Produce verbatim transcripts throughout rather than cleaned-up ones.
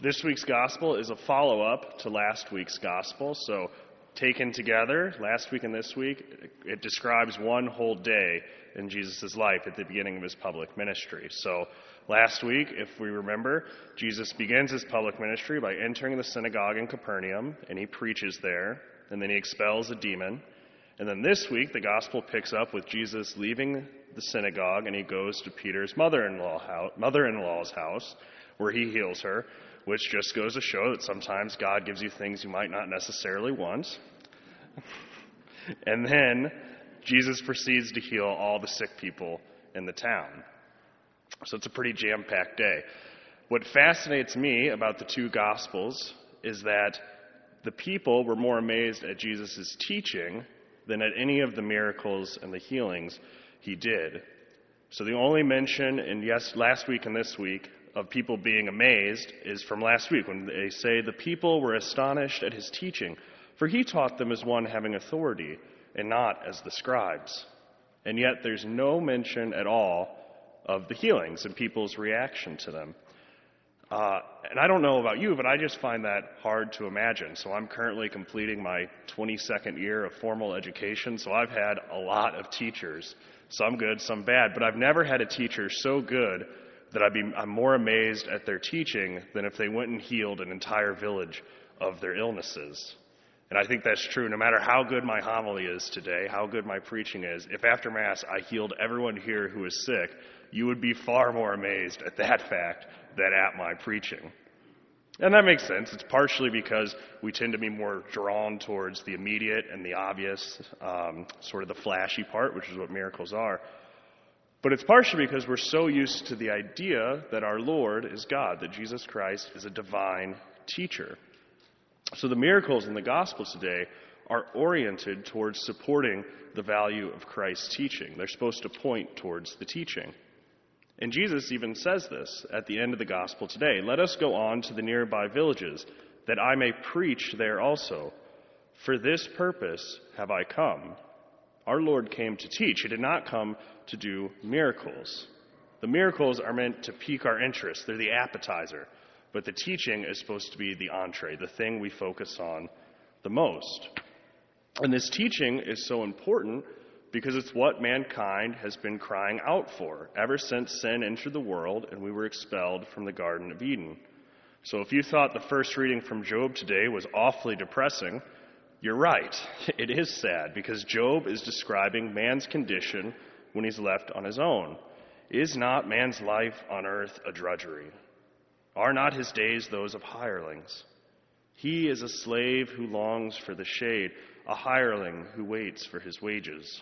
This week's gospel is a follow-up to last week's gospel. So taken together, last week and this week, it describes one whole day in Jesus' life at the beginning of his public ministry. So last week, if we remember, Jesus begins his public ministry by entering the synagogue in Capernaum, and he preaches there, and then he expels a demon. And then this week, the gospel picks up with Jesus leaving the synagogue, and he goes to Peter's mother-in-law house, mother-in-law's house, where he heals her, which just goes to show that sometimes God gives you things you might not necessarily want. And then Jesus proceeds to heal all the sick people in the town. So it's a pretty jam-packed day. What fascinates me about the two Gospels is that the people were more amazed at Jesus' teaching than at any of the miracles and the healings he did. So the only mention in yes, last week and this week of people being amazed is from last week, when they say the people were astonished at his teaching, for he taught them as one having authority and not as the scribes. And yet there's no mention at all of the healings and people's reaction to them. Uh, and I don't know about you, but I just find that hard to imagine. So I'm currently completing my twenty-second year of formal education, so I've had a lot of teachers, some good, some bad, but I've never had a teacher so good that I'd be, I'm more amazed at their teaching than if they went and healed an entire village of their illnesses. And I think that's true no matter how good my homily is today, how good my preaching is. If after Mass I healed everyone here who is sick, you would be far more amazed at that fact than at my preaching. And that makes sense. It's partially because we tend to be more drawn towards the immediate and the obvious, um, sort of the flashy part, which is what miracles are. But it's partially because we're so used to the idea that our Lord is God, that Jesus Christ is a divine teacher. So the miracles in the Gospel today are oriented towards supporting the value of Christ's teaching. They're supposed to point towards the teaching. And Jesus even says this at the end of the Gospel today. Let us go on to the nearby villages, that I may preach there also. For this purpose have I come. Our Lord came to teach. He did not come to do miracles. The miracles are meant to pique our interest. They're the appetizer. But the teaching is supposed to be the entree, the thing we focus on the most. And this teaching is so important because it's what mankind has been crying out for ever since sin entered the world and we were expelled from the Garden of Eden. So if you thought the first reading from Job today was awfully depressing, you're right. It is sad because Job is describing man's condition when he's left on his own. Is not man's life on earth a drudgery? Are not his days those of hirelings? He is a slave who longs for the shade, a hireling who waits for his wages.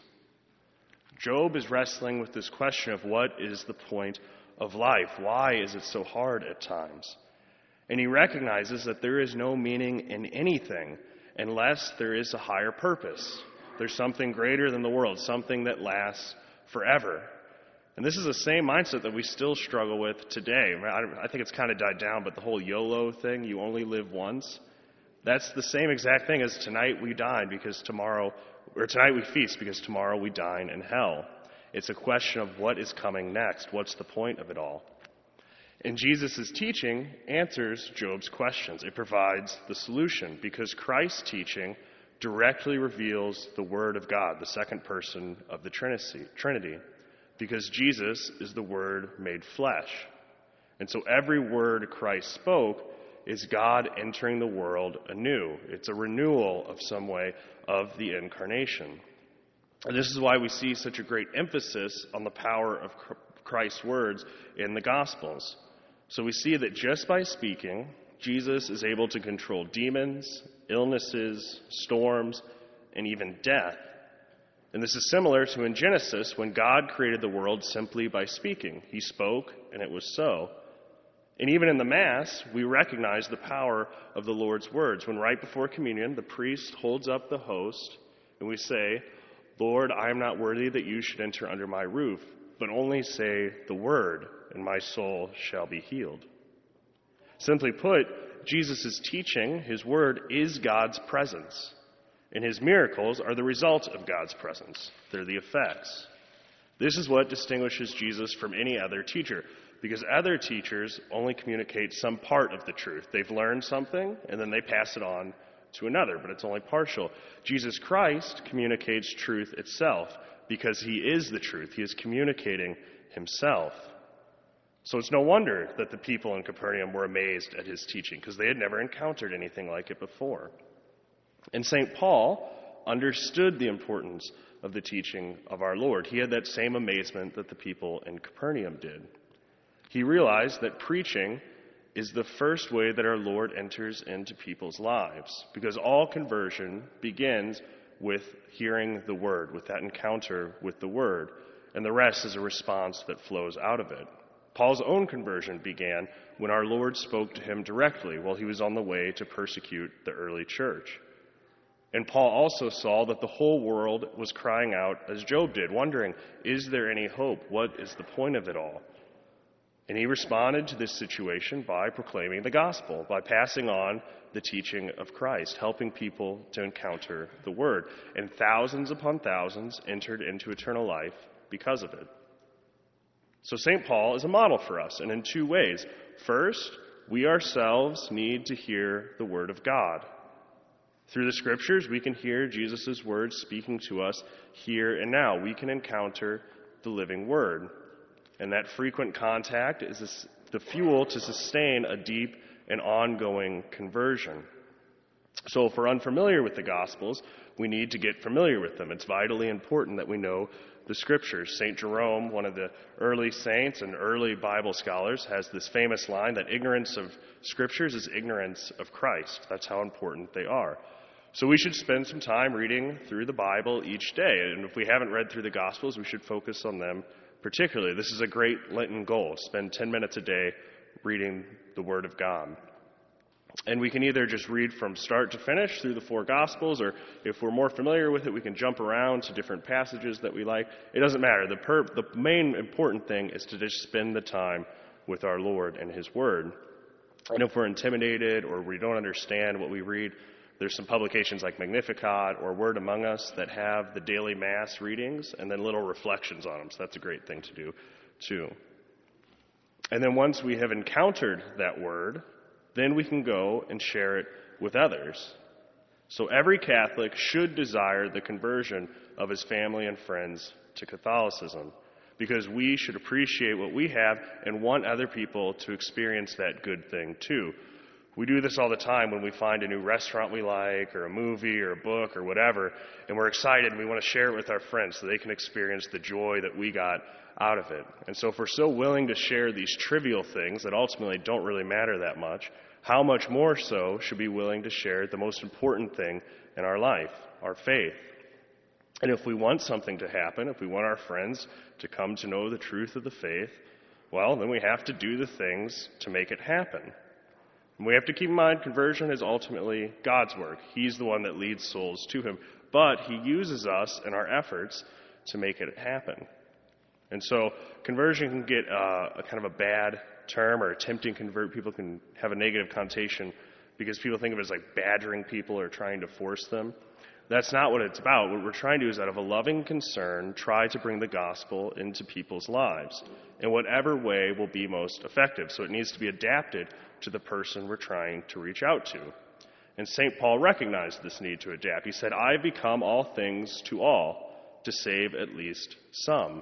Job is wrestling with this question of what is the point of life? Why is it so hard at times? And he recognizes that there is no meaning in anything unless there is a higher purpose. There's something greater than the world, something that lasts forever. And this is the same mindset that we still struggle with today. I think it's kind of died down, but the whole YOLO thing, you only live once, that's the same exact thing as tonight we dine because tomorrow, or tonight we feast because tomorrow we dine in hell. It's a question of what is coming next. What's the point of it all? And Jesus' teaching answers Job's questions. It provides the solution because Christ's teaching directly reveals the Word of God, the second person of the Trinity. Because Jesus is the Word made flesh. And so every word Christ spoke is God entering the world anew. It's a renewal of some way of the incarnation. And this is why we see such a great emphasis on the power of Christ's words in the Gospels. So we see that just by speaking, Jesus is able to control demons, illnesses, storms, and even death. And this is similar to in Genesis when God created the world simply by speaking. He spoke, and it was so. And even in the Mass, we recognize the power of the Lord's words. When right before communion, the priest holds up the host, and we say, Lord, I am not worthy that you should enter under my roof, but only say the word, and my soul shall be healed. Simply put, Jesus' teaching, his word, is God's presence. And his miracles are the result of God's presence. They're the effects. This is what distinguishes Jesus from any other teacher, because other teachers only communicate some part of the truth. They've learned something, and then they pass it on to another, but it's only partial. Jesus Christ communicates truth itself because he is the truth. He is communicating himself. So it's no wonder that the people in Capernaum were amazed at his teaching, because they had never encountered anything like it before. And Saint Paul understood the importance of the teaching of our Lord. He had that same amazement that the people in Capernaum did. He realized that preaching is the first way that our Lord enters into people's lives, because all conversion begins with hearing the word, with that encounter with the word, and the rest is a response that flows out of it. Paul's own conversion began when our Lord spoke to him directly while he was on the way to persecute the early church. And Paul also saw that the whole world was crying out as Job did, wondering, is there any hope? What is the point of it all? And he responded to this situation by proclaiming the gospel, by passing on the teaching of Christ, helping people to encounter the word. And thousands upon thousands entered into eternal life because of it. So Saint Paul is a model for us, and in two ways. First, we ourselves need to hear the word of God. Through the scriptures, we can hear Jesus' words speaking to us here and now. We can encounter the living word. And that frequent contact is the fuel to sustain a deep and ongoing conversion. So if we're unfamiliar with the Gospels, we need to get familiar with them. It's vitally important that we know the Scriptures. Saint Jerome, one of the early saints and early Bible scholars, has this famous line that ignorance of Scriptures is ignorance of Christ. That's how important they are. So we should spend some time reading through the Bible each day. And if we haven't read through the Gospels, we should focus on them particularly. This is a great Lenten goal. Spend ten minutes a day reading the Word of God. And we can either just read from start to finish through the four Gospels, or if we're more familiar with it, we can jump around to different passages that we like. It doesn't matter. The, per- the main important thing is to just spend the time with our Lord and His Word. And if we're intimidated or we don't understand what we read, there's some publications like Magnificat or Word Among Us that have the daily Mass readings and then little reflections on them. So that's a great thing to do, too. And then once we have encountered that Word, then we can go and share it with others. So every Catholic should desire the conversion of his family and friends to Catholicism, because we should appreciate what we have and want other people to experience that good thing too. We do this all the time when we find a new restaurant we like, or a movie, or a book, or whatever, and we're excited and we want to share it with our friends so they can experience the joy that we got out of it. And so if we're so willing to share these trivial things that ultimately don't really matter that much, how much more so should we be willing to share the most important thing in our life, our faith? And if we want something to happen, if we want our friends to come to know the truth of the faith, well, then we have to do the things to make it happen. And we have to keep in mind conversion is ultimately God's work. He's the one that leads souls to Him. But He uses us in our efforts to make it happen. And so conversion can get uh, a kind of a bad term, or attempting to convert people can have a negative connotation because people think of it as like badgering people or trying to force them. That's not what it's about. What we're trying to do is, out of a loving concern, try to bring the gospel into people's lives in whatever way will be most effective. So it needs to be adapted to the person we're trying to reach out to. And Saint Paul recognized this need to adapt. He said, "I become all things to all to save at least some."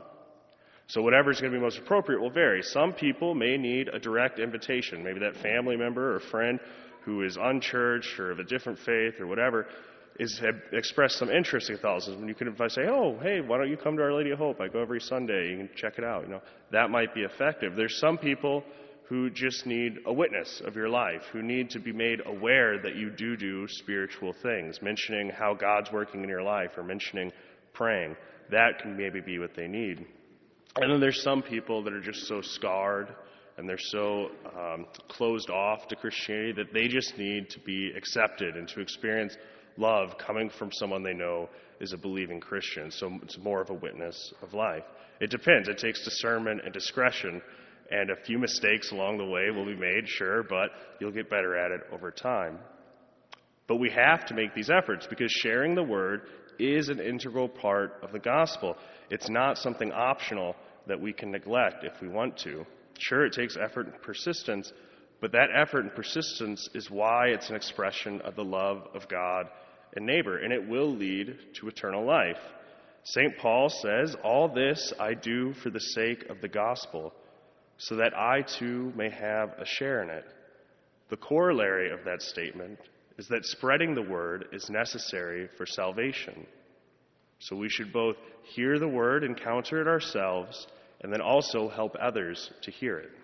So whatever is going to be most appropriate will vary. Some people may need a direct invitation. Maybe that family member or friend who is unchurched or of a different faith or whatever is have expressed some interest in Catholicism. You can if I say, "Oh, hey, why don't you come to Our Lady of Hope? I go every Sunday. You can check it out." You know, that might be effective. There's some people who just need a witness of your life, who need to be made aware that you do do spiritual things, mentioning how God's working in your life or mentioning praying. That can maybe be what they need. And then there's some people that are just so scarred and they're so um, closed off to Christianity that they just need to be accepted and to experience love coming from someone they know is a believing Christian. So it's more of a witness of life. It depends. It takes discernment and discretion, and a few mistakes along the way will be made, sure, but you'll get better at it over time. But we have to make these efforts because sharing the word is an integral part of the gospel. It's not something optional that we can neglect if we want to. Sure, it takes effort and persistence, but that effort and persistence is why it's an expression of the love of God and neighbor, and it will lead to eternal life. Saint Paul says, "All this I do for the sake of the gospel, so that I too may have a share in it." The corollary of that statement is that spreading the word is necessary for salvation. So we should both hear the word, encounter it ourselves, and then also help others to hear it.